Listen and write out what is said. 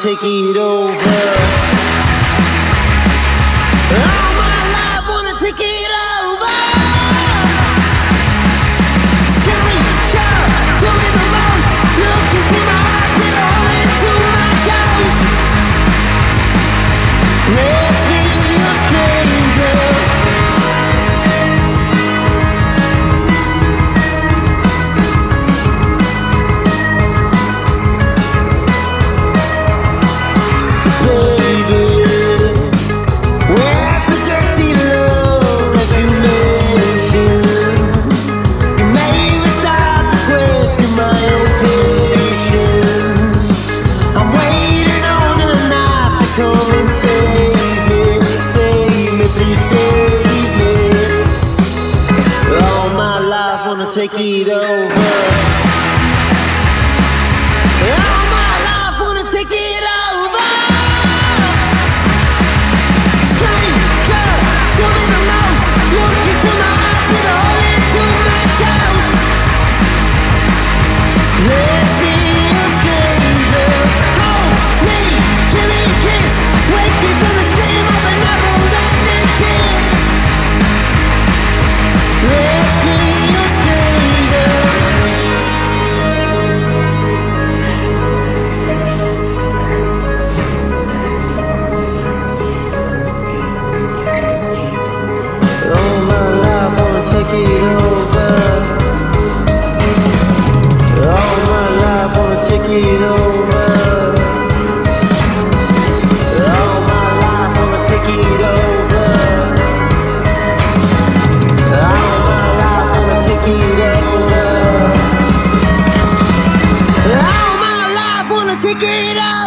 take it over. All my life wanna take it over. Stranger, doing the most. Look into my eyes, put a hole into my ghost. Let's be a stranger. Take it over. All my life wanna take it over. Stranger, doing the most. Look into my eyes, put a hole into my ghost. Let's be a stranger. Hold me, give me a kiss. Wake me from the scream of a never-ending pit. Let's be a stranger. All my life wanna take it over. All my life wanna take it over. All my life wanna take it over. All my life wanna take it over. All my life wanna take it over.